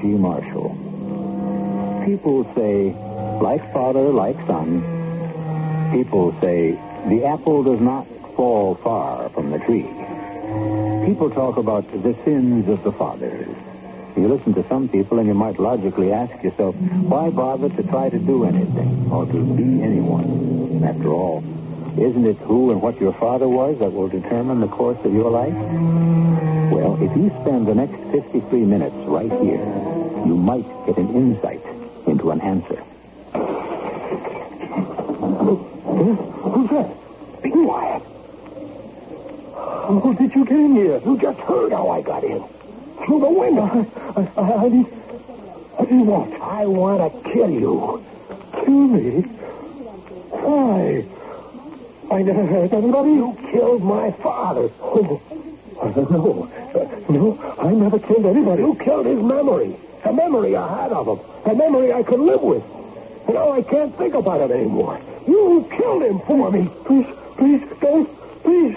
Marshall. People say, like father, like son. People say, the apple does not fall far from the tree. People talk about the sins of the fathers. You listen to some people and you might logically ask yourself, why bother to try to do anything or to be anyone? After all, isn't it who and what your father was that will determine the course of your life? Well, if you spend the next 53 minutes right here, you might get an insight into an answer. Who's that? Be quiet. How did you get in here? You just heard how I got in. Through the window. What do you want? I want to kill you. Kill me? Why? I never hurt anybody. You killed my father. Oh. No, I never killed anybody. You killed his memory. The memory I had of him. The memory I could live with. Now I can't think about it anymore. You killed him for me. Please, don't. Please.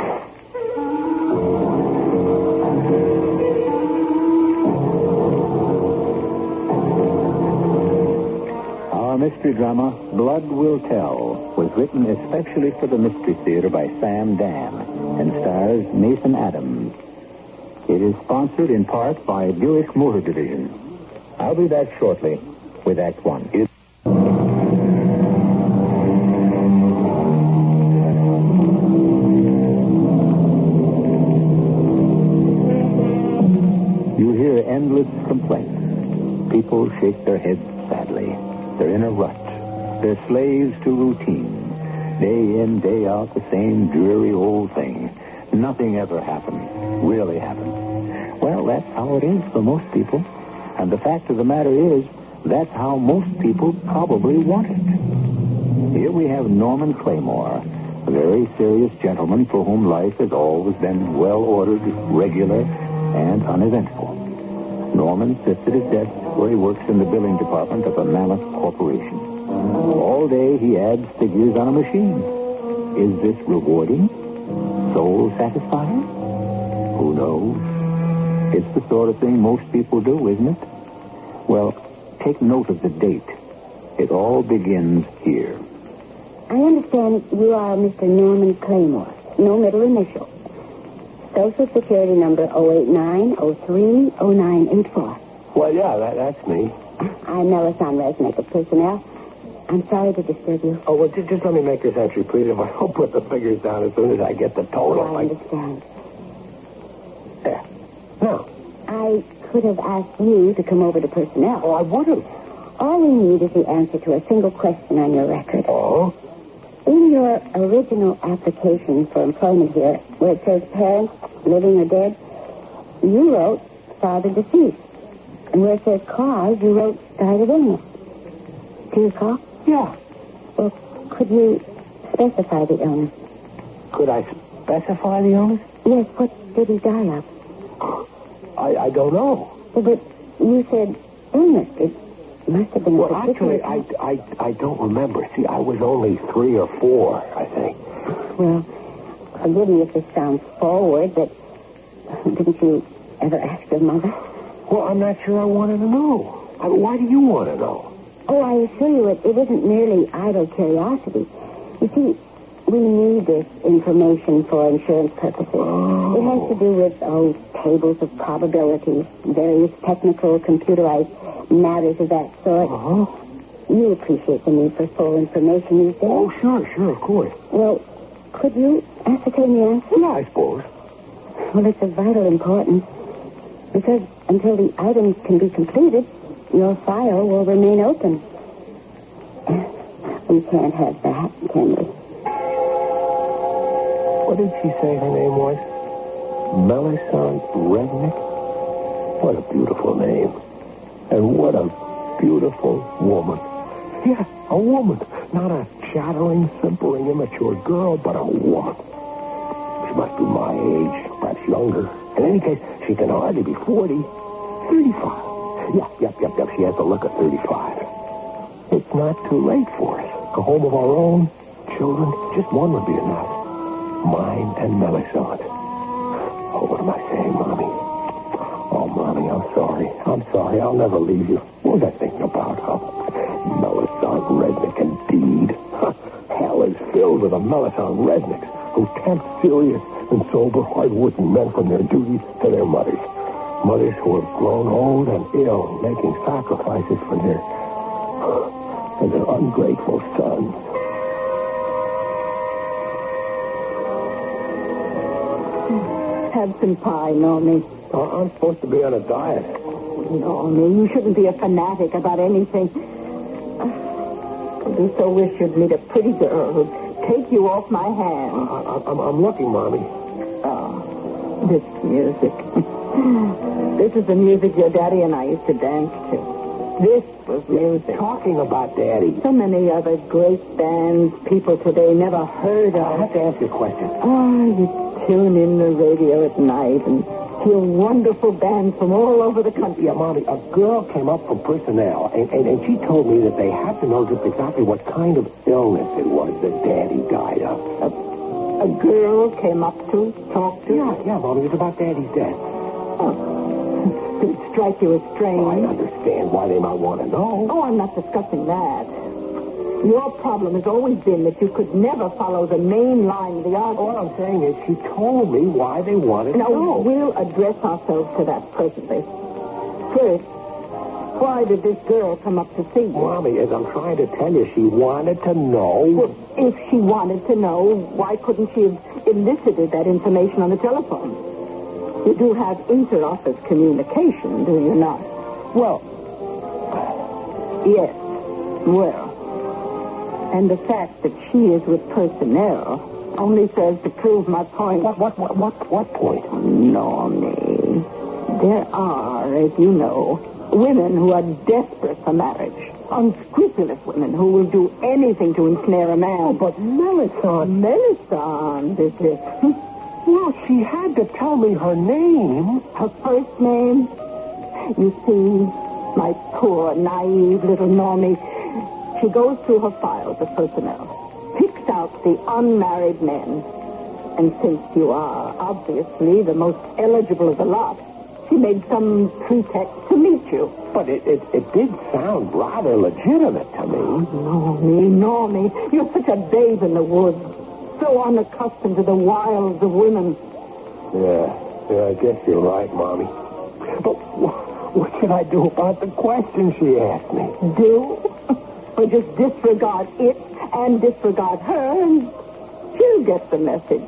Our mystery drama, Blood Will Tell, was written especially for the Mystery Theater by Sam Dan and stars Mason Adams. It is sponsored in part by Buick Motor Division. I'll be back shortly with Act One. You hear endless complaints. People shake their heads sadly. They're in a rut. They're slaves to routine. Day in, day out, the same dreary old thing. Nothing ever happens, really happens. Well, that's how it is for most people. And the fact of the matter is, that's how most people probably want it. Here we have Norman Claymore, a very serious gentleman for whom life has always been well-ordered, regular, and uneventful. Norman sits at his desk where he works in the billing department of a mammoth corporation. All day he adds figures on a machine. Is this rewarding? Soul satisfying? Who knows? It's the sort of thing most people do, isn't it? Well, take note of the date. It all begins here. I understand you are Mr. Norman Claymore. No middle initial. Social Security number 089030984. Well, yeah, that's me. I'm Melisande Resnick of Personnel. I'm sorry to disturb you. Oh, well, just let me make this entry, please. If I don't put the figures down as soon as I get the total. I understand. There. Now. I could have asked you to come over to Personnel. Oh, I would have. All we need is the answer to a single question on your record. Oh? In your original application for employment here, where it says parents, living or dead, you wrote father deceased. And where it says cause, you wrote died of illness. Do you recall? Yeah. Well, could you specify the illness? Could I specify the illness? Yes, what did he die of? I don't know. Well, but you said illness. It must have been a particular... Well, actually, I don't remember. See, I was only 3 or 4, I think. Well, forgive me if this sounds forward, but didn't you ever ask your mother? Well, I'm not sure I wanted to know. Why do you want to know? Oh, I assure you it isn't merely idle curiosity. You see, we need this information for insurance purposes. Oh. It has to do with, tables of probabilities, various technical, computerized matters of that sort. Uh-huh. You appreciate the need for full information these days. Oh, sure, of course. Well, could you ascertain the answer? Yeah, I suppose. Well, it's of vital importance. Because until the items can be completed, your file will remain open. We can't have that, can we? What did she say her name was? Melisande Resnick? What a beautiful name. And what a beautiful woman. Yeah, a woman. Not a chattering, simpering, immature girl, but a woman. She must be my age, perhaps younger. In any case, she can hardly be 40. 35. Yep. She has the look of 35. It's not too late for us. A home of our own, children, just one would be enough. Mine and Melisande. Oh, what am I saying, Mommy? Oh, Mommy, I'm I'm sorry. I'll never leave you. What was I thinking about? Melisande Resnick, indeed. Hell is filled with a Melisande Resnicks who tempt serious and sober, hard-working men from their duties to their mothers. Mothers who have grown old and ill, making sacrifices for their ungrateful sons. Have some pie, Normie. I'm supposed to be on a diet. Normie, you shouldn't be a fanatic about anything. I do so wish you'd meet a pretty girl who'd take you off my hand. I'm looking, Mommy. Oh, this music. This is the music your daddy and I used to dance to. This was music. Talking about Daddy. So many other great bands people today never heard of. I have to ask you a question. Oh, you tune in the radio at night and hear wonderful bands from all over the country. Yeah, Mommy, a girl came up from personnel, and she told me that they had to know just exactly what kind of illness it was that Daddy died of. A girl came up to talk to? Yeah, Mommy, it's about Daddy's death. Oh, did it strike you as strange? Oh, I understand why they might want to know. Oh, I'm not discussing that. Your problem has always been that you could never follow the main line of the argument. All I'm saying is she told me why they wanted to know. Now, we'll address ourselves to that presently. First, why did this girl come up to see you? Mommy, as I'm trying to tell you, she wanted to know. Well, if she wanted to know, why couldn't she have elicited that information on the telephone? You do have inter-office communication, do you not? Well, yes. Well, and the fact that she is with personnel only serves to prove my point. What point? Normie, there are, as you know, women who are desperate for marriage. Unscrupulous women who will do anything to ensnare a man. Oh, but Melisande. Melisande, is it? Well, she had to tell me her name. Her first name? You see, my poor, naive little Normie, she goes through her files of personnel, picks out the unmarried men, and since you are obviously the most eligible of the lot, she made some pretext to meet you. But it did sound rather legitimate to me. Normie, you're such a babe in the woods, so unaccustomed to the wilds of women. Yeah, I guess you're right, Mommy. But what should I do about the question she asked me? Do? Or just disregard it and disregard her, and she'll get the message.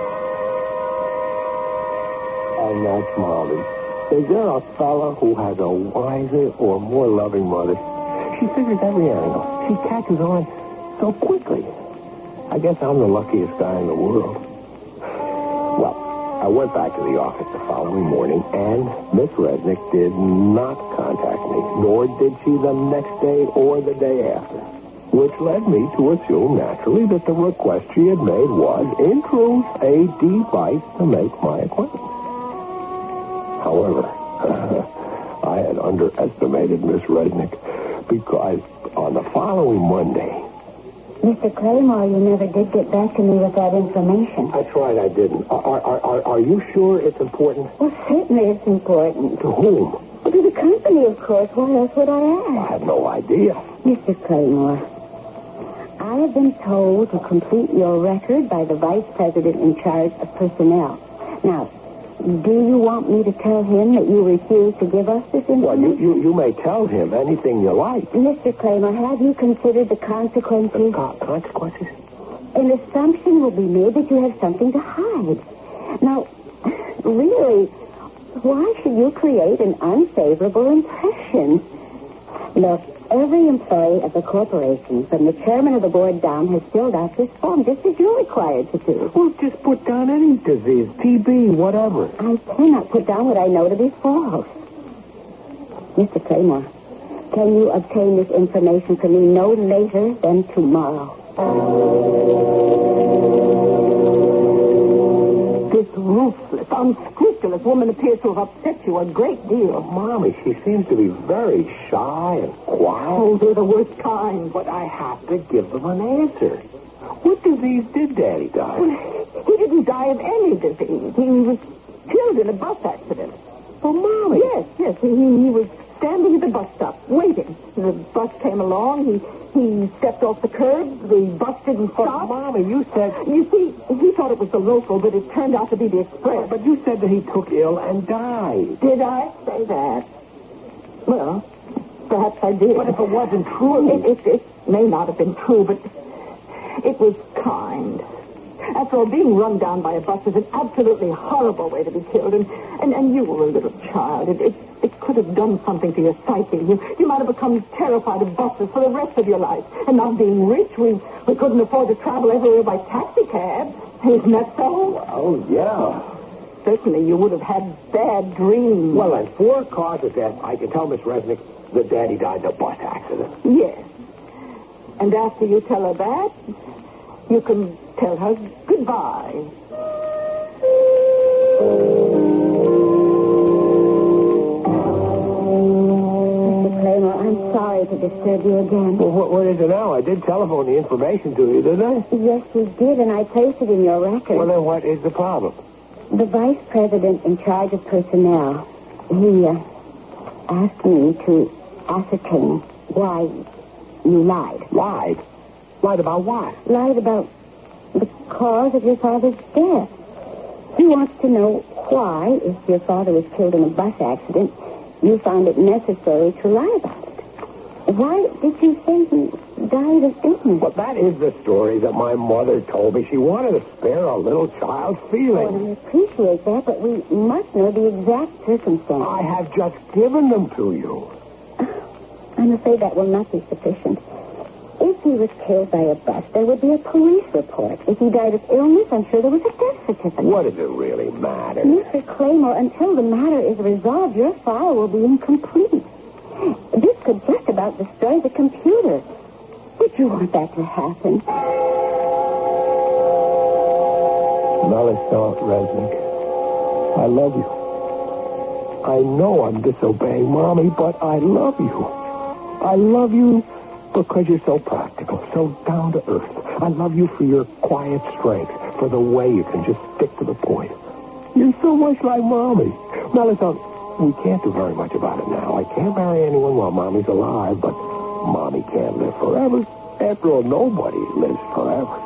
And that's Molly. Is there a fella who has a wiser or more loving mother? She figures every angle. She catches on so quickly. I guess I'm the luckiest guy in the world. Well, I went back to the office the following morning, and Miss Resnick did not contact me, nor did she the next day or the day after, which led me to assume, naturally, that the request she had made was, in truth, a device to make my acquaintance. However, I had underestimated Miss Resnick because on the following Monday... Mr. Claymore, you never did get back to me with that information. That's right, I didn't. Are you sure it's important? Well, certainly it's important. To whom? Well, to the company, of course. Why else would I ask? I have no idea. Mr. Claymore, I have been told to complete your record by the vice president in charge of personnel. Now, do you want me to tell him that you refuse to give us this information? Well, you may tell him anything you like. Mr. Claymore, have you considered the consequences? Consequences? An assumption will be made that you have something to hide. Now, really, why should you create an unfavorable impression? Look, every employee of the corporation, from the chairman of the board down, has filled out this form, just as you're required to do. Well, just put down any disease, TB, whatever. I cannot put down what I know to be false. Mr. Claymore, can you obtain this information for me no later than tomorrow? This ruthless, unscrupulous woman appears to have upset you a great deal. Mommy, she seems to be very shy and quiet. Oh, they're the worst kind. But I have to give them an answer. What disease did Daddy die? Well, he didn't die of any disease. He was killed in a bus accident. for Mommy. Yes. He was standing at the bus stop, waiting. The bus came along. He stepped off the curb. The bus didn't stop. But, Mommy, you said... You see, he thought it was the local, but it turned out to be the express. But you said that he took ill and died. Did I say that? Well, perhaps I did. But if it wasn't true... It may not have been true, but it was kind. After all, being run down by a bus is an absolutely horrible way to be killed, and you were a little child. It could have done something to your psyche. You might have become terrified of buses for the rest of your life. And not being rich, we couldn't afford to travel everywhere by taxi cab. Isn't that so? Oh, yeah. Certainly you would have had bad dreams. Well, and 4 causes that I can tell Miss Resnick that Daddy died in a bus accident. Yes. And after you tell her that, you can tell her goodbye. Mr. Claymore, I'm sorry to disturb you again. Well, what is it now? I did telephone the information to you, didn't I? Yes, you did, and I placed it in your record. Well, then what is the problem? The vice president in charge of personnel, he asked me to ascertain why you lied. Lied? Lied about what? Lied about the cause of your father's death. He wants to know why, if your father was killed in a bus accident, you found it necessary to lie about it. Why did you say he died of illness? Well, that is the story that my mother told me. She wanted to spare a little child's feelings. Oh, I appreciate that, but we must know the exact circumstances. I have just given them to you. I'm afraid that will not be sufficient. If he was killed by a bus, there would be a police report. If he died of illness, I'm sure there was a death certificate. What does it really matter? Mr. Claymore, until the matter is resolved, your file will be incomplete. This could just about destroy the computer. Did you want that to happen? Melisande Resnick, I love you. I know I'm disobeying Mommy, but I love you. I love you because you're so practical, so down to earth. I love you for your quiet strength, for the way you can just stick to the point. You're so much like Mommy. Melisande, we can't do very much about it now. I can't marry anyone while Mommy's alive, but Mommy can't live forever. After all, nobody lives forever.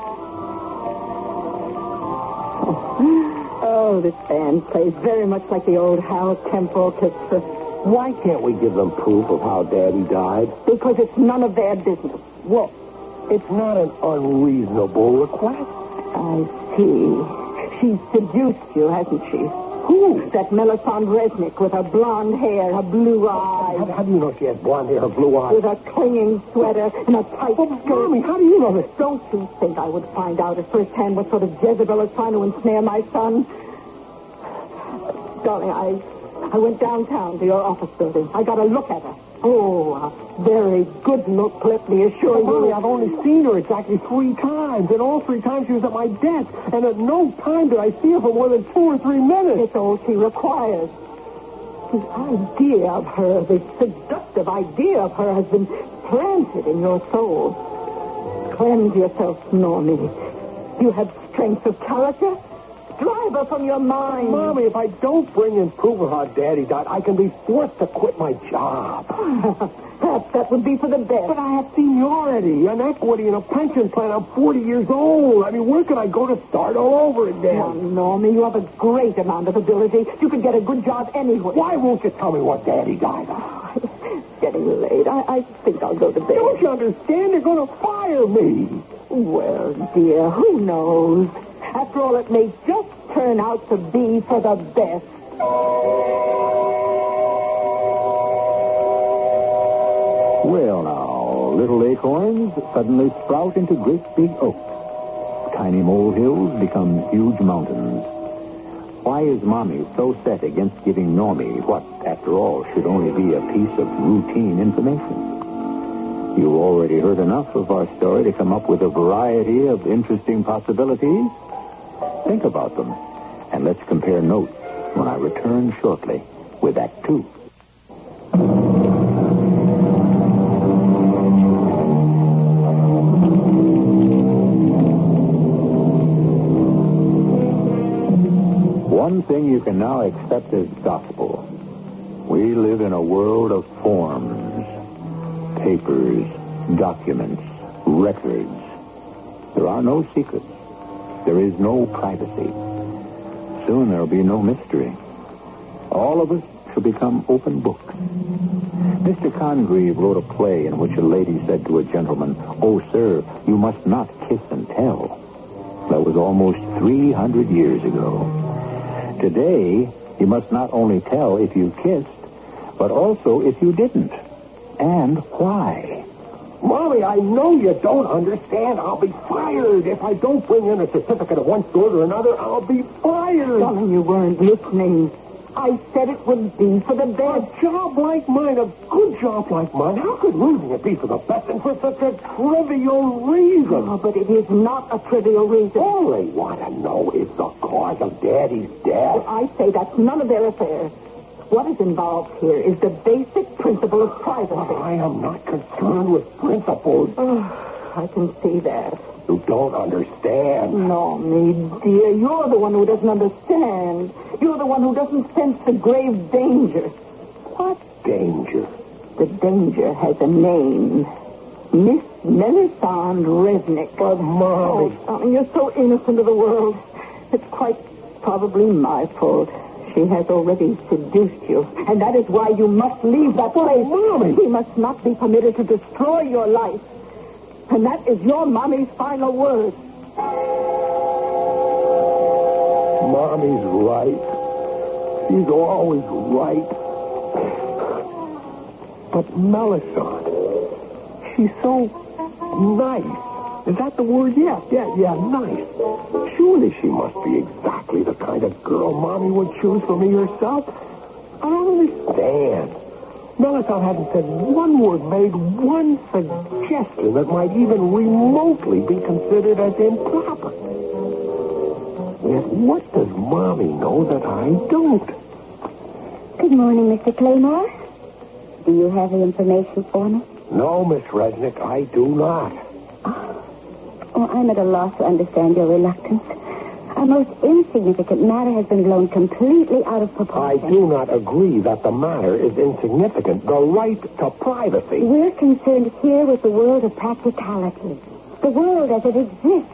Oh, this band plays very much like the old Hal Temple orchestra. Why can't we give them proof of how Daddy died? Because it's none of their business. Well, it's not an unreasonable request. I see. She's seduced you, hasn't she? Who? That Melisande Resnick with her blonde hair, her blue eyes. How do you know she has blonde hair, blue eyes? With a clinging sweater and a tight skirt. Mommy, how do you know this? Don't you think I would find out at first hand what sort of Jezebel is trying to ensnare my son? Darling, I went downtown to your office building. I got a look at her. Oh, a very good look, let me assure you. Mommy, I've only seen her exactly 3 times, and all 3 times she was at my desk, and at no time did I see her for more than 2 or 3 minutes. It's all she requires. The idea of her, the seductive idea of her has been planted in your soul. Cleanse yourself, Normie. You have strength of character. Drive her from your mind. Mommy, if I don't bring in proof of how Daddy died, I can be forced to quit my job. Perhaps that would be for the best. But I have seniority, an equity, and a pension plan. I'm 40 years old. I mean, where could I go to start all over again? Oh, Normie, you have a great amount of ability. You could get a good job anywhere. Why won't you tell me what Daddy died of? It's getting late. I think I'll go to bed. Don't you understand? They're going to fire me. Well, dear, who knows? After all, it may just turn out to be for the best. Well, now, little acorns suddenly sprout into great big oaks. Tiny molehills become huge mountains. Why is Mommy so set against giving Normie what, after all, should only be a piece of routine information? You've already heard enough of our story to come up with a variety of interesting possibilities. Think about them, and let's compare notes when I return shortly with Act 2. One thing you can now accept as gospel. We live in a world of forms, papers, documents, records. There are no secrets. There is no privacy. Soon there'll be no mystery. All of us shall become open books. Mr. Congreve wrote a play in which a lady said to a gentleman, "Oh, sir, you must not kiss and tell." That was almost 300 years ago. Today, you must not only tell if you kissed, but also if you didn't. And why? Mommy, I know you don't understand. I'll be fired. If I don't bring in a certificate of one sort or another, I'll be fired. Darling, you weren't listening. I said it would be for the best. A job like mine, a good job like mine, how could losing it be for the best and for such a trivial reason? Oh, but it is not a trivial reason. All they want to know is the cause of Daddy's death. I say that's none of their affair. What is involved here is the basic principle of privacy. I am not concerned with principles. I can see that. You don't understand. No, me dear, you're the one who doesn't understand. You're the one who doesn't sense the grave danger. What danger? The danger has a name. Miss Melisande Resnick. But, Mommy... Oh, darling, you're so innocent of the world. It's quite probably my fault. She has already seduced you, and that is why you must leave that place. Mommy! He must not be permitted to destroy your life. And that is your mommy's final word. Mommy's right. She's always right. But Melisande, she's so nice. Is that the word? Yeah, nice. Surely she must be exactly the kind of girl Mommy would choose for me herself. I don't understand. Melisande hadn't said one word, made one suggestion that might even remotely be considered as improper. Yet what does Mommy know that I don't? Good morning, Mr. Claymore. Do you have the information for me? No, Miss Resnick, I do not. Oh, I'm at a loss to understand your reluctance. Our most insignificant matter has been blown completely out of I proportion. do not agree that the matter is insignificant. The right to privacy. We're concerned here with the world of practicality. The world as it exists.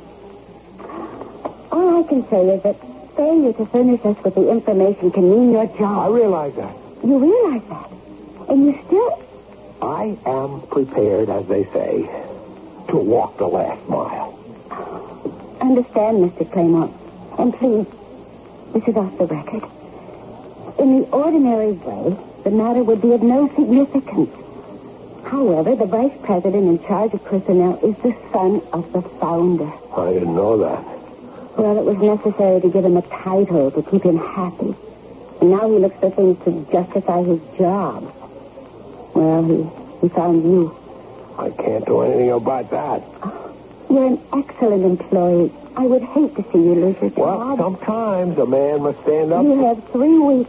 All I can say is that failure to furnish us with the information can mean your I job. realize that. You realize that? And you still... I am prepared, as they say, to walk the last mile. Understand, Mr. Claymore. And please, this is off the record. In the ordinary way, the matter would be of no significance. However, the vice president in charge of personnel is the son of the founder. I didn't know that. Well, it was necessary to give him a title to keep him happy. And now he looks for things to justify his job. Well, he found you. I can't do anything about that. You're an excellent employee. I would hate to see you lose your Well, job. sometimes a man must stand up. You have 3 weeks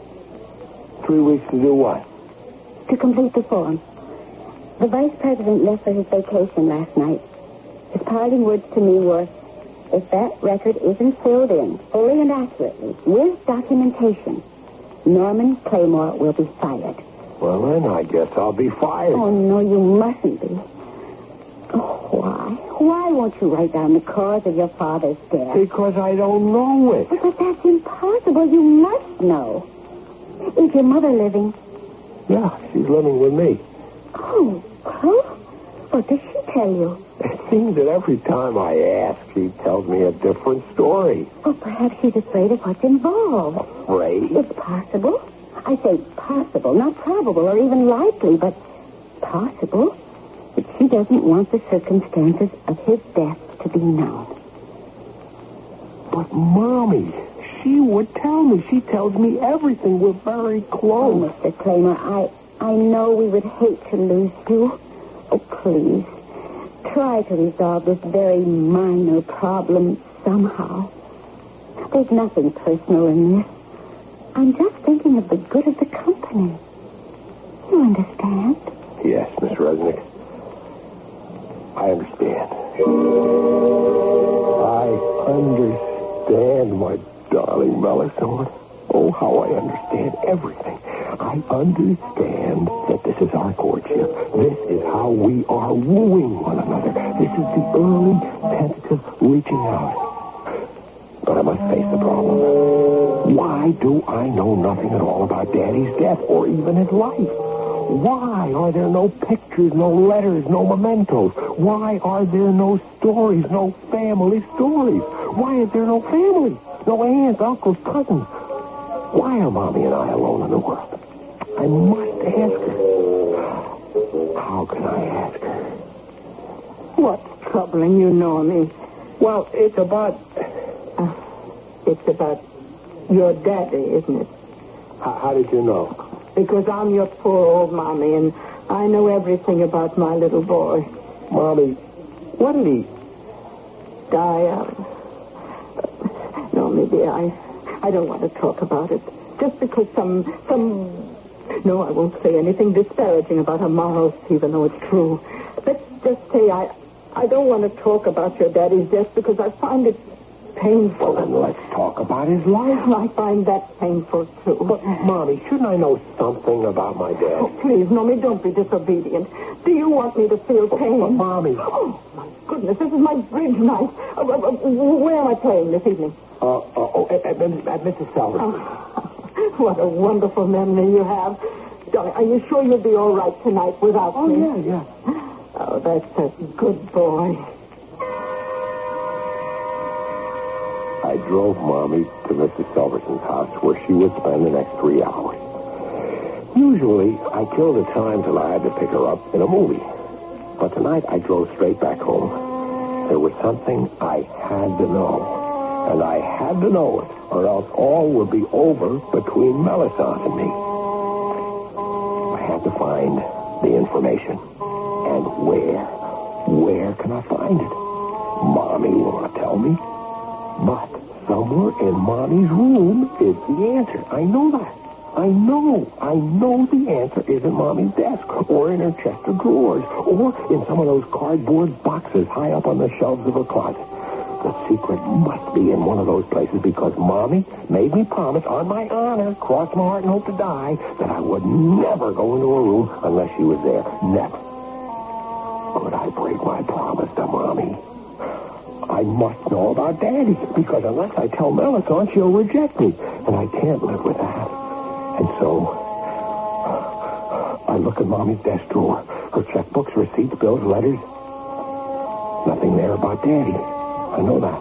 3 weeks to do what? to complete the form. The vice president left for his vacation last night. His parting words to me were, if that record isn't filled in fully and accurately with documentation, Norman Claymore will be fired. Well, then I guess I'll be fired. Oh, no, you mustn't be. Oh, why? Why won't you write down the cause of your father's death? Because I don't know it. But that's impossible. You must know. Is your mother living? Yeah, she's living with me. Oh, well, what does she tell you? It seems that every time I ask, she tells me a different story. Well, perhaps she's afraid of what's involved. Afraid? It's possible. I say possible, not probable or even likely, but possible. But she doesn't want the circumstances of his death to be known. But, Mommy, she would tell me. She tells me everything. We're very Oh, close. Mr. Claymore, I know we would hate to lose you. Oh, please, try to resolve this very minor problem somehow. There's nothing personal in this. I'm just thinking of the good of the company. You understand? Yes, Miss Resnick. I understand. I understand, my darling Melisande. Oh, how I understand everything. I understand that this is our courtship. This is how we are wooing one another. This is the early, tentative reaching out. But I must face the problem. Why do I know nothing at all about Daddy's death or even his life? Why are there no pictures, no letters, no mementos? Why are there no stories, no family stories? Why is there no family? No aunts, uncles, cousins? Why are Mommy and I alone in the world? I must ask her. How can I ask her? What's troubling you, Normie? Well, it's about your daddy, isn't it? How did you know? Because I'm your poor old Mommy, and I know everything about my little boy. Mommy, what did he... Die of? Normie, dear, I don't want to talk about it. Just because some... No, I won't say anything disparaging about her morals, even though it's true. Let's just say I don't want to talk about your daddy's death because I find it painful. Well, then let's talk about his life. I find that painful, too. But, Mommy, shouldn't I know something about my dad? Oh, please, Normie, don't be disobedient. Do you want me to feel pain? But, Mommy... Oh, my goodness, this is my bridge night. Where am I playing this evening? At Mrs. Selver's. What a wonderful memory you have. Darling, are you sure you'll be all right tonight without me? Oh, yeah. Oh, that's a good boy. I drove Mommy to Mrs. Selverson's house where she would spend the next 3 hours. Usually, I killed the time till I had to pick her up in a movie. But tonight, I drove straight back home. There was something I had to know. And I had to know it, or else all would be over between Melisande and me. I had to find the information. And where can I find it? Mommy will not tell me. But somewhere in Mommy's room is the answer. I know that. I know the answer is in Mommy's desk, or in her chest of drawers, or in some of those cardboard boxes high up on the shelves of her closet. The secret must be in one of those places because Mommy made me promise on my honor, cross my heart and hope to die, that I would never go into her room unless she was there. Never. Could I break my promise to Mommy? I must know about Daddy, because unless I tell Melisande, she'll reject me, and I can't live with that. And so, I look at Mommy's desk drawer, her checkbooks, receipts, bills, letters. Nothing there about Daddy. I know that.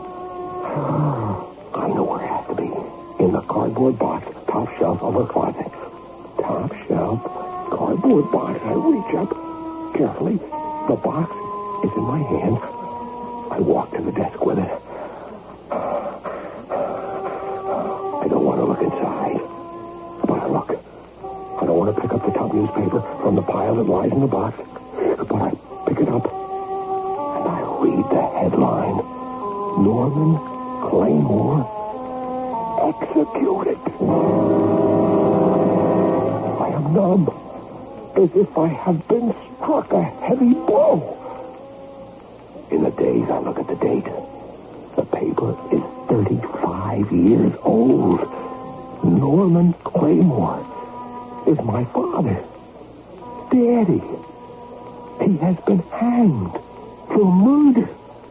I know where it has to be. In the cardboard box, top shelf of her closet. Top shelf, cardboard box. I reach up carefully. The box is in my hand. I walk to the desk with it. I don't want to look inside. But I look. I don't want to pick up the top newspaper from the pile that lies in the box. But I pick it up. And I read the headline. Norman Claymore executed. I am numb, as if I have been struck a heavy blow. In the days I look at the date, the paper is 35 years old. Norman Claymore is my father. Daddy. He has been hanged for murder.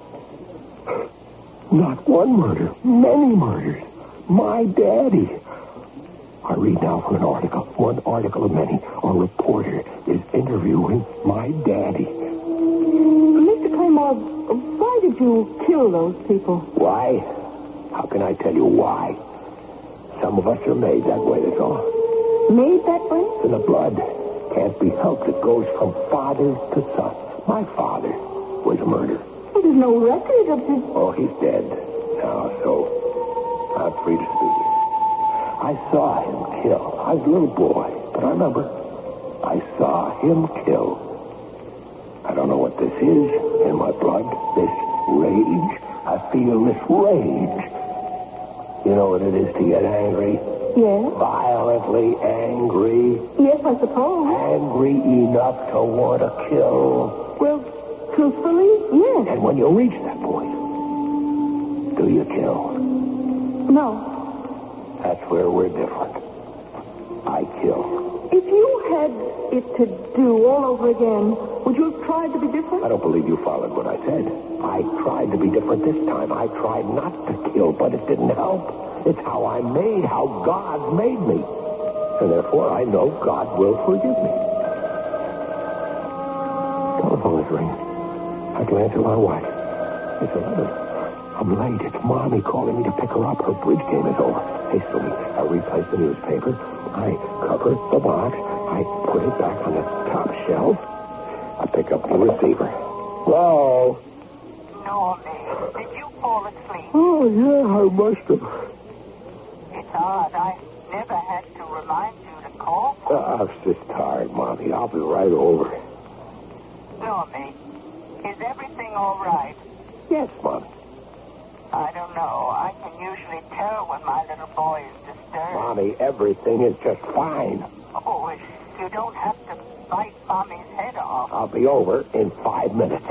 Not one murder, many murders. My daddy. I read now from one article of many. A reporter is interviewing my daddy. Mr. Claymore, why did you kill those people? Why? How can I tell you why? Some of us are made that way, that's all. Made that way? It's in the blood. Can't be helped. It goes from father to son. My father was a murderer. Well, there's no record of this. Oh, he's dead now, so I'm free to speak. I saw him kill. I was a little boy, but I remember I saw him kill. I don't know what this is in my blood, this rage. I feel this rage. You know what it is to get angry? Yes. Violently angry. Yes, I suppose. Angry enough to want to kill. Well, truthfully, yes. And when you reach that point, do you kill? No. That's where we're different. I kill. If you had it to do all over again, would you have tried to be different? I don't believe you followed what I said. I tried to be different this time. I tried not to kill, but it didn't help. It's how I'm made, how God made me. And therefore, I know God will forgive me. Telephone is ringing. I glance at my watch. It's 11. I'm late. It's Mommy calling me to pick her up. Her bridge game is over. Hastily, I replace the newspaper. I cover the box. I put it back on the top shelf. I pick up the receiver. Hello? Normie, did you fall asleep? Oh, yeah, I must have. It's odd. I never had to remind you to call for I was just tired, Mommy. I'll be right over. Normie, is everything all right? Yes, Mommy. I don't know. I can usually tell when my little boy is disturbed. Mommy, everything is just fine. Oh, if you don't have to bite Mommy's head off. I'll be over in 5 minutes.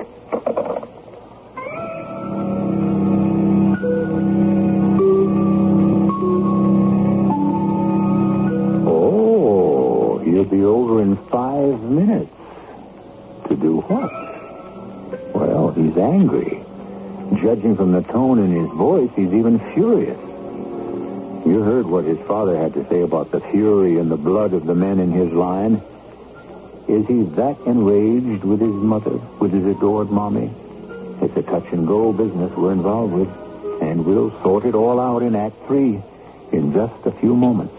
Oh, he'll be over in 5 minutes. To do what? Well, he's angry. Judging from the tone in his voice, he's even furious. You heard what his father had to say about the fury and the blood of the men in his line. Is he that enraged with his mother, with his adored Mommy? It's a touch-and-go business we're involved with, and we'll sort it all out in Act 3 in just a few moments.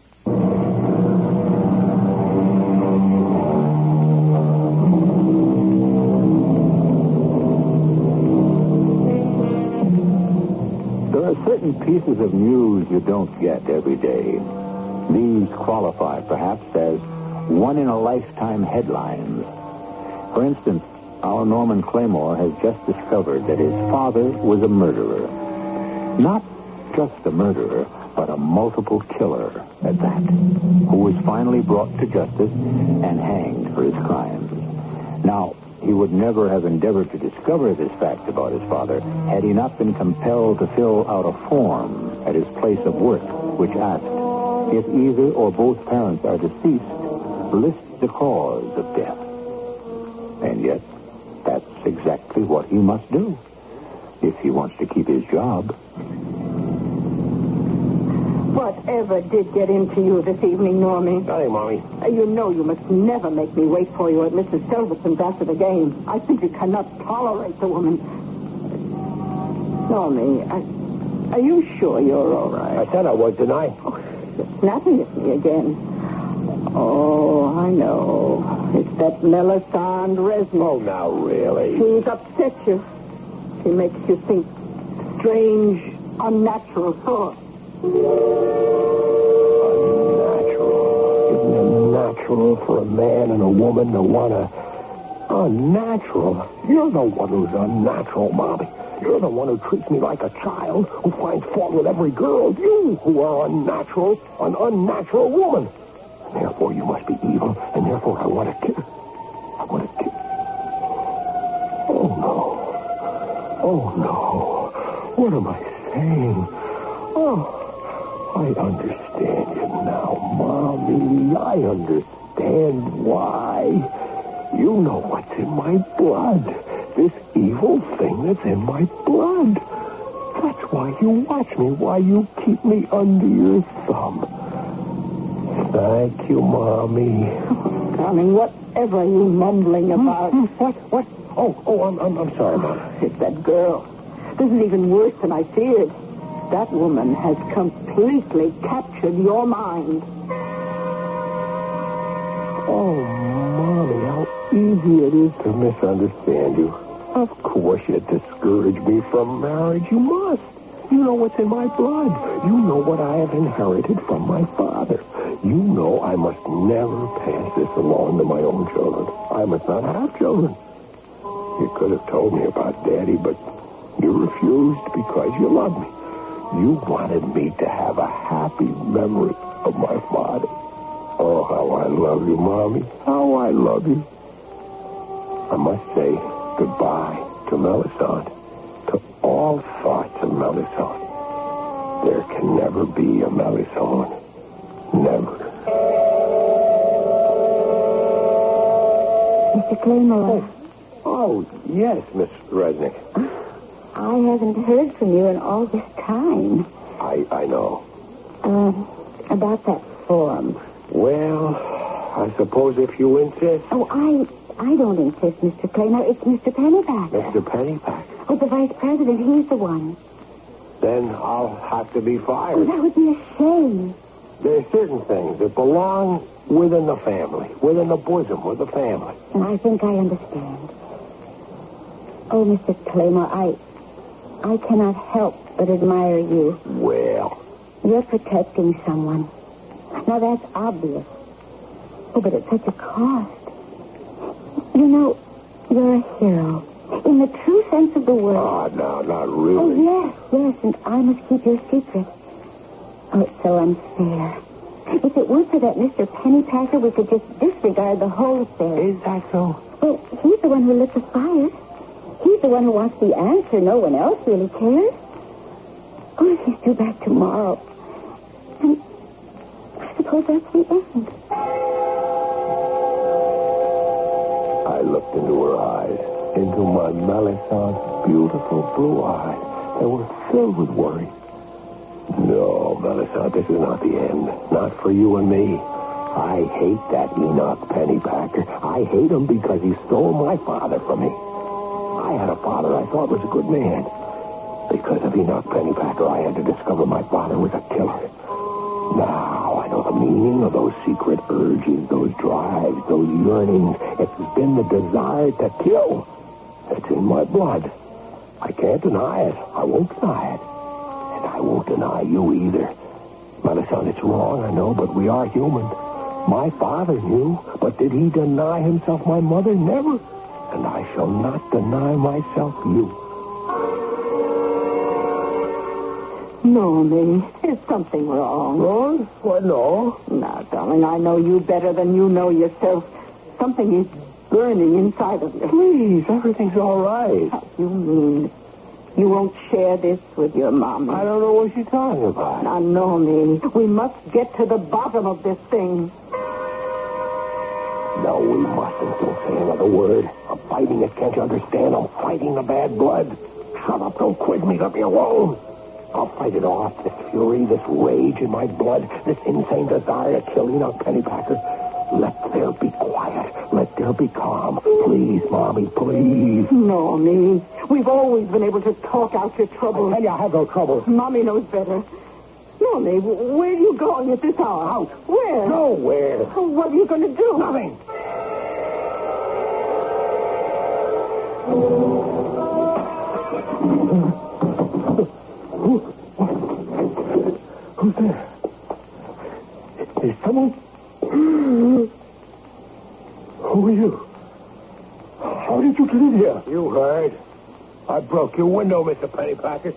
There are certain pieces of news you don't get every day. These qualify, perhaps, as one-in-a-lifetime headlines. For instance, our Norman Claymore has just discovered that his father was a murderer. Not just a murderer, but a multiple killer at that, who was finally brought to justice and hanged for his crimes. Now, he would never have endeavored to discover this fact about his father had he not been compelled to fill out a form at his place of work, which asked, if either or both parents are deceased, list the cause of death. And yet, that's exactly what he must do if he wants to keep his job. Whatever did get into you this evening, Normie? Nothing, Mommy. You know you must never make me wait for you at Mrs. Silverson's after the game. I simply cannot tolerate the woman. Normie, are you sure you're all right? I said I was, didn't I? Oh, you're snapping at me again. Oh, I know. It's that Melisande Resnick. Oh, now, really? She's upset you. She makes you think strange, unnatural thoughts. Unnatural. Isn't it natural for a man and a woman to want to... Unnatural? You're the one who's unnatural, Mommy. You're the one who treats me like a child, who finds fault with every girl. You who are unnatural, an unnatural woman. Therefore, you must be evil, and therefore I want to kill. I want to kill. Oh, no. Oh, no. What am I saying? Oh, I understand you now, Mommy. I understand why. You know what's in my blood. This evil thing that's in my blood. That's why you watch me, why you keep me under your thumb. Thank you, Mommy. Oh, darling, whatever are you mumbling about? What? Oh, I'm sorry, Mom. It's that girl. This is even worse than I feared. That woman has completely captured your mind. Oh, Mommy, how easy it is to misunderstand you. Of course you discourage me from marriage. You must. You know what's in my blood. You know what I have inherited from my father. You know I must never pass this along to my own children. I must not have children. You could have told me about Daddy, but you refused because you loved me. You wanted me to have a happy memory of my father. Oh, how I love you, Mommy. How I love you. I must say goodbye to Melisande, to all thoughts of Melisande. There can never be a Melisande. Never. Mr. Claymore. Oh, yes, Miss Resnick. I haven't heard from you in all this time. I know. About that form. Well, I suppose if you insist. Oh, I don't insist, Mr. Claymore. It's Mr. Pennypacker. Mr. Pennypacker. Oh, the vice president. He's the one. Then I'll have to be Oh, fired. that would be a shame. There's certain things that belong within the family, within the bosom of the family. And I think I understand. Oh, Mr. Claymore, I cannot help but admire you. Well, You're protecting someone. Now, that's obvious. Oh, but at such a cost. You know, you're a hero. In the true sense of the word. no, not Oh, really. yes, and I must keep your secret. Oh, it's so unfair. If it weren't for that Mr. Pennypacker, we could just disregard the whole affair. Is that so? Well, he's the one who lit the fire. He's the one who wants the answer. No one else really cares. Oh, if he's due back tomorrow. And I suppose that's the end. I looked into her eyes, into my Melisand's beautiful blue eyes that were filled with worry. No, Melisande, this is not the end. Not for you and me. I hate that Enoch Pennypacker. I hate him because he stole my father from me. I had a father I thought was a good man. Because of Enoch Pennypacker, I had to discover my father was a killer. Now I know the meaning of those secret urges, those drives, those yearnings. It's been the desire to kill. It's in my blood. I can't deny it. I won't deny it. And I won't deny you either. Melisande, it's wrong, I know, but we are human. My father knew, but did he deny himself my mother? Never. And I shall not deny myself you. No, May. There's something wrong. Wrong? What, no? Now, darling, I know you better than you know yourself. Something is burning inside of you. Please, everything's all right. How do you mean? You won't share this with your mom? I don't know what you're talking about. Now, no, May. We must get to the bottom of this thing. No, we mustn't. Don't say another word. I'm fighting it. Can't you understand? I'm fighting the bad blood. Shut up. Don't quiz me. Let me alone. I'll fight it off. This fury, this rage in my blood, this insane desire to kill Enoch Pennypacker. Let there be quiet. Let there be calm. Please, Mommy, please. No, May. We've always been able to talk out your troubles. I tell you, I have no trouble. Mommy knows better. No, May, where are you going at this hour? Out. Where? Nowhere. Oh, what are you going to do? Nothing. Who's there? Is someone... Who are you? How did you get in here? You heard. I broke your window, Mr. Pennypacker.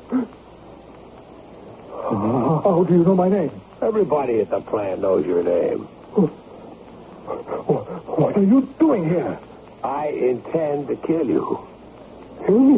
How do you know my name? Everybody at the plant knows your name. What are you doing here? I intend to kill you. Kill me?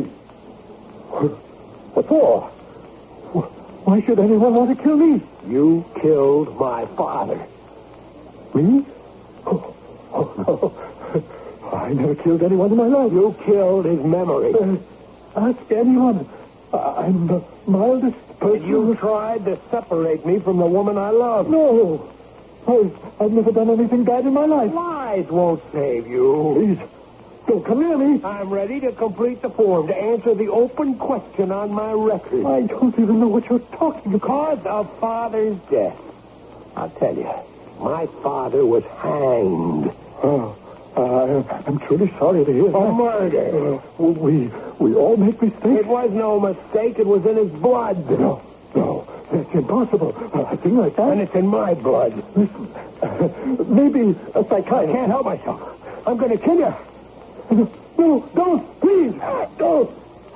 What for? Why should anyone want to kill me? You killed my father. Me? Oh, no. I never killed anyone in my life. You killed his memory. Ask anyone. I'm the mildest person. You tried to separate me from the woman I love. No. I've never done anything bad in my life. Lies won't save you. Please, don't come near me. I'm ready to complete the form, to answer the open question on my record. I don't even know what you're talking about. Cause of father's death. I'll tell you, my father was hanged. Oh, I'm truly sorry to hear that. A murder. We all make mistakes. It was no mistake. It was in his blood. No, that's impossible. A thing like that. And it's in my blood. Listen, maybe a psychiatrist. I can't help myself. I'm going to kill you. No, don't, please. Don't.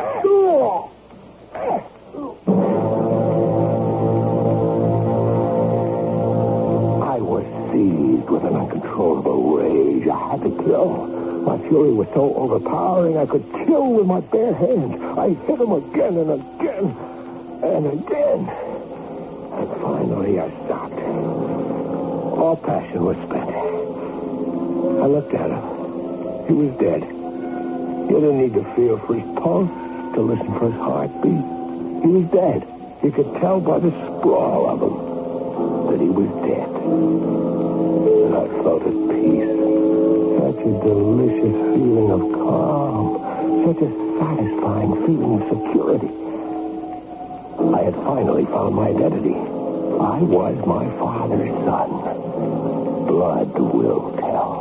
I was seized with an uncontrollable rage. I had to kill. My fury was so overpowering I could kill with my bare hands. I hit him again and again and again. And finally I stopped. All passion was spent. I looked at him. He was dead. You didn't need to feel for his pulse, to listen for his heartbeat. He was dead. You could tell by the sprawl of him that he was dead. And I felt at peace. Such a delicious feeling of calm. Such a satisfying feeling of security. I had finally found my identity. I was my father's son. Blood will tell.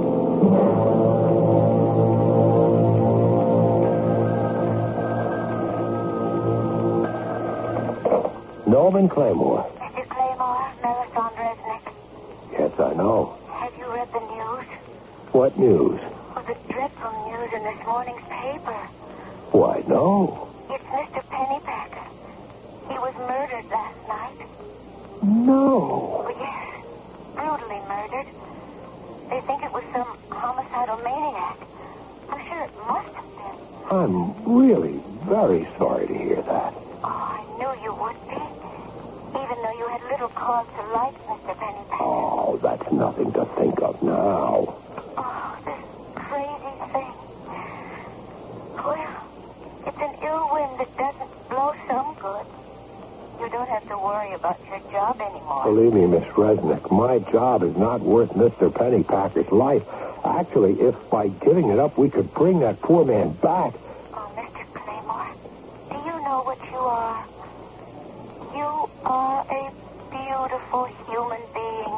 Norman Claymore. Mr. Claymore, Melisande Resnick. Yes, I know. Have you read the news? What news? Oh, the dreadful news in this morning's paper. Why, no. It's Mr. Pennypacker. He was murdered last night. No. Oh, yes. Brutally murdered. They think it was some homicidal maniac. I'm sure it must have been. I'm really very sorry to hear that. Oh, I knew you would be. Even though you had little cause to like Mr. Pennypacker. Oh, that's nothing to think of now. Oh, this crazy thing. Well, it's an ill wind that doesn't blow some good. You don't have to worry about your job anymore. Believe me, Miss Resnick, my job is not worth Mr. Pennypacker's life. Actually, if by giving it up we could bring that poor man back. Oh, Mr. Claymore, do you know what you are? You are a beautiful human being.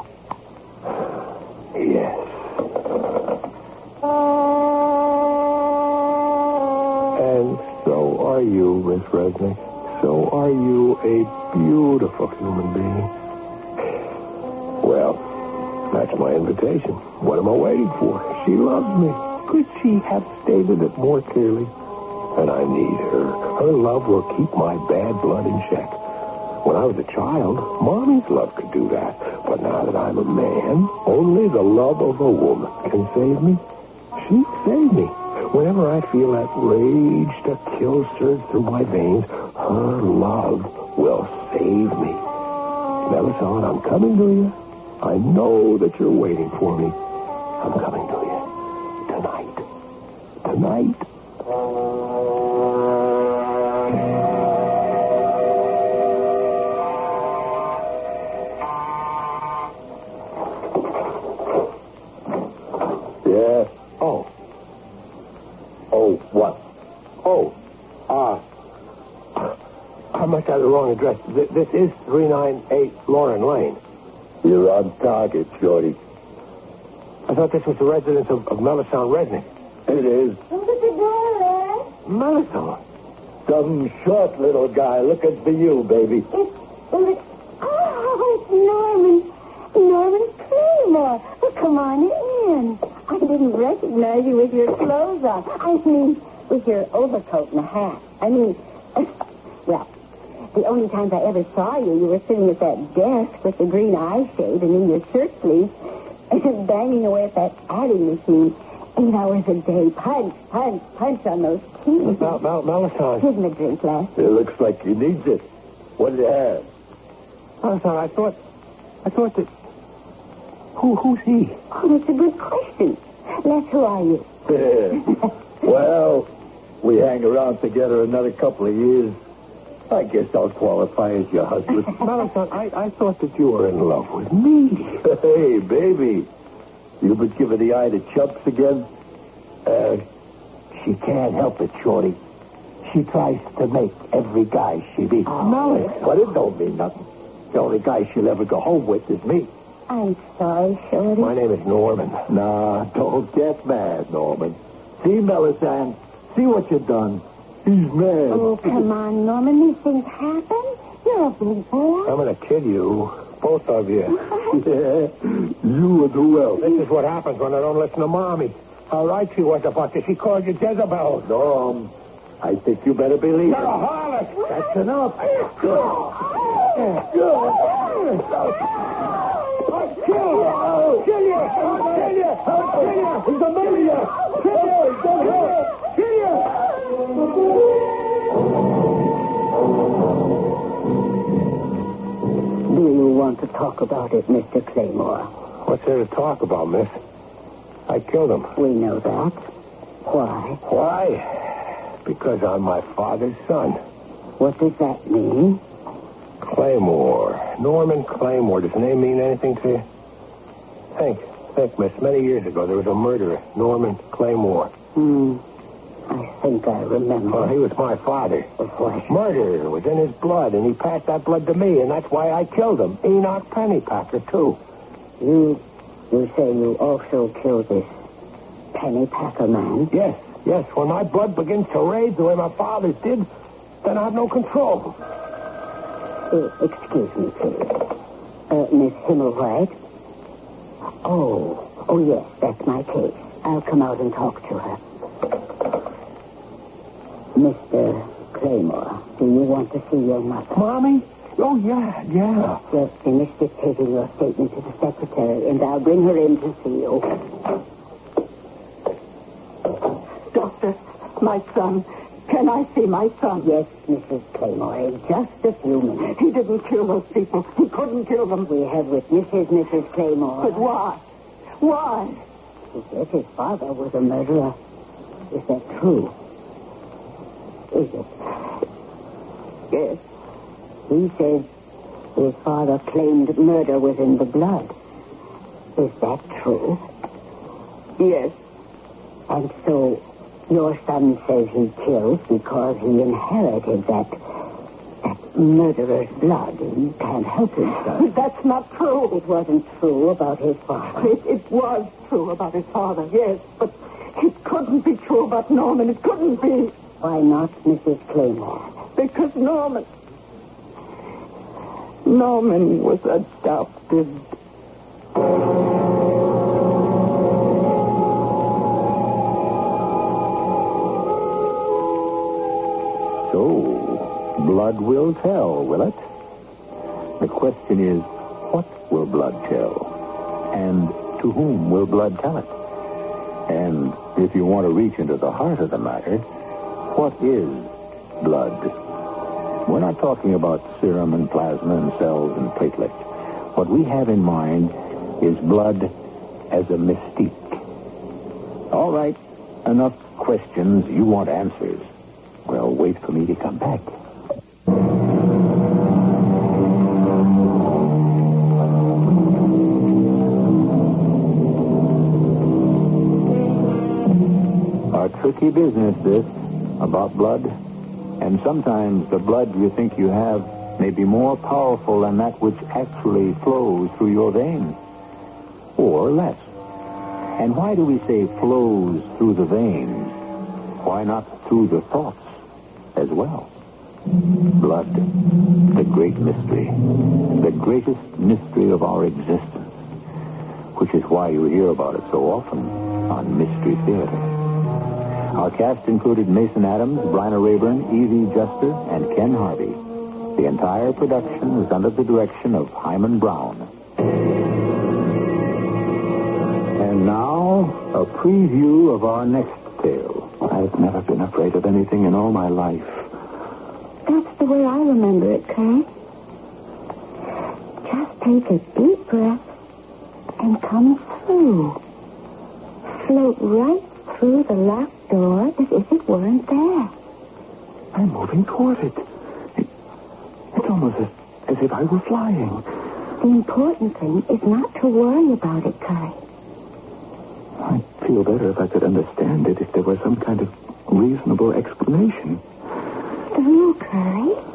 Yes. And so are you, Miss Resnick. So are you a beautiful human being. Well, that's my invitation. What am I waiting for? She loves me. Could she have stated it more clearly? And I need her. Her love will keep my bad blood in check. When I was a child, Mommy's love could do that. But now that I'm a man, only the love of a woman can save me. She saved me. Whenever I feel that rage to kill surge through my veins, her love will save me. Melisande, I'm coming to you. I know that you're waiting for me. I'm coming to you. Tonight. Tonight. Yes. Oh. Oh, what? Oh. I must have the wrong address. This is 398 Lauren Lane. You're on target, Shorty. I thought this was the residence of Melisande Resnick. It is. Look at the door, Ed. Melisande? Some short little guy looking for you, baby. It's Norman. Norman Claymore. Well, come on in. I didn't recognize you with your clothes on. I mean, with your overcoat and a hat. Well, the only times I ever saw you, you were sitting at that desk with the green eye shade and in your shirt sleeves and banging away at that adding machine 8 hours a day. Punch on those keys. Melisande. Give him a drink, Les. It looks like he needs it. What do you have? Melisande, I thought that... Who's he? Oh, that's a good question. Les, who are you? Well, we hang around together another couple of years. I guess I'll qualify as your husband. Melisande, I thought that you were in love with me. Hey, baby. You been giving the eye to chumps again? She can't help it, Shorty. She tries to make every guy she meets. Melisande. But it don't mean nothing. The only guy she'll ever go home with is me. I'm sorry, Shorty. My name is Norman. Nah, don't get mad, Norman. See, Melisande, see what you've done. He's mad. Oh, come on, Norman. These things happen. You're a big boy. I'm going to kill you. Both of you. Yeah, you and who else? This is what happens when I don't listen to Mommy. How right she was about this. She called you Jezebel. Norm, I think you better believe You're it. a harlot. That's enough. I'll kill you. I'll kill you. He's a maniac. Kill you. Do you want to talk about it, Mr. Claymore? What's there to talk about, miss? I killed him. We know that. Why? Why? Because I'm my father's son. What does that mean? Claymore. Norman Claymore. Does the name mean anything to you? Think, miss. Many years ago, there was a murderer, Norman Claymore. I think I remember. Well, he was my father. What? Murder was in his blood, and he passed that blood to me, and that's why I killed him. Enoch Pennypacker, too. You say you also killed this Pennypacker man? Yes. When my blood begins to rage the way my father's did, then I have no control. Excuse me, please. Miss Himmelwhite? Oh, yes, that's my case. I'll come out and talk to her. Mr. Claymore, do you want to see your mother? Mommy? Oh, yeah. Just finish dictating your statement to the secretary, and I'll bring her in to see you. Doctor, my son. Can I see my son? Yes, Mrs. Claymore, in just a few minutes. He didn't kill those people. He couldn't kill them. We have witnesses, Mrs. Claymore. But why? Why? He says his father was a murderer. Is that true? Is it? Yes. He says his father claimed murder was in the blood. Is that true? Yes. And so your son says he killed because he inherited that murderer's blood, and you can't help himself. That's not true. It wasn't true about his father. It was true about his father, yes, but it couldn't be true about Norman. It couldn't be. Why not, Mrs. Claymore? Because Norman was adopted. So, blood will tell, will it? The question is, what will blood tell? And to whom will blood tell it? And if you want to reach into the heart of the matter, what is blood? We're not talking about serum and plasma and cells and platelets. What we have in mind is blood as a mystique. All right, enough questions. You want answers. Well, wait for me to come back. A tricky business, this, about blood. And sometimes the blood you think you have may be more powerful than that which actually flows through your veins. Or less. And why do we say flows through the veins? Why not through the thoughts as well? Blood, the great mystery, the greatest mystery of our existence, which is why you hear about it so often on Mystery Theater. Our cast included Mason Adams, Bryna Rayburn, Evie Juster, and Ken Harvey. The entire production is under the direction of Hyman Brown. And now, a preview of our next tale. I've never been afraid of anything in all my life. That's the way I remember it, Kay. Just take a deep breath and come through. Float right through the locked door as if it weren't there. I'm moving toward it. It's almost as if I were flying. The important thing is not to worry about it, Kay. I'd feel better if I could understand it, if there was some kind of reasonable explanation. Through, Kay.